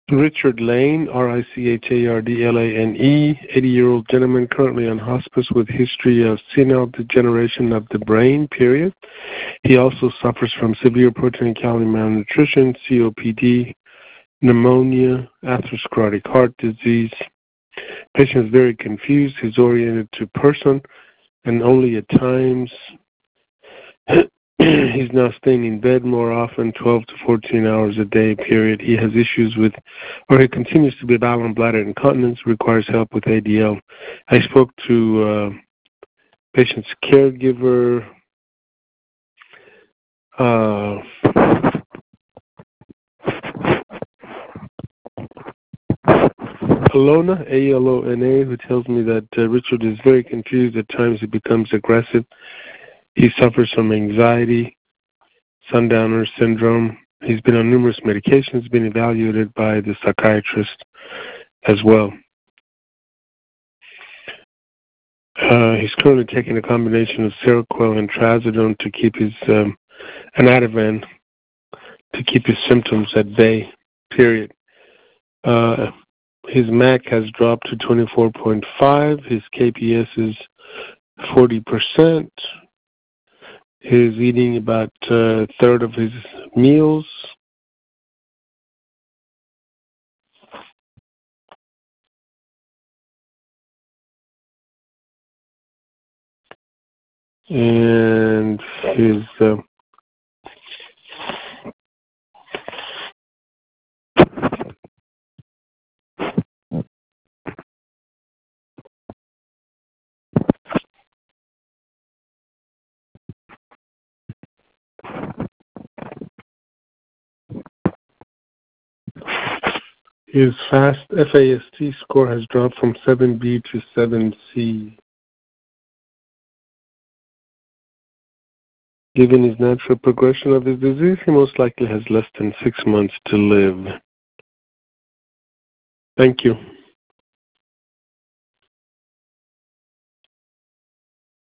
Richard Lane, Richardlane, 80-year-old gentleman currently on hospice with history of senile degeneration of the brain, period. He also suffers from severe protein and calorie malnutrition, COPD, pneumonia, atherosclerotic heart disease. Patient is very confused. He's oriented to person and only at times. He's now staying in bed more often, 12 to 14 hours a day, period. He has issues with, or he continues to be bowel and bladder incontinence, requires help with ADL. I spoke to patient's caregiver, Alona, A-L-O-N-A, who tells me that Richard is very confused. At times he becomes aggressive. He suffers from anxiety, sundowner syndrome. He's been on numerous medications, been evaluated by the psychiatrist as well. He's currently taking a combination of Seroquel and Trazodone to keep his, and Ativan to keep his symptoms at bay, period. His MAC has dropped to 24.5. His KPS is 40%. He's eating about a third of his meals. And his his FAST score has dropped from 7B to 7C. Given his natural progression of his disease, he most likely has less than 6 months to live. Thank you.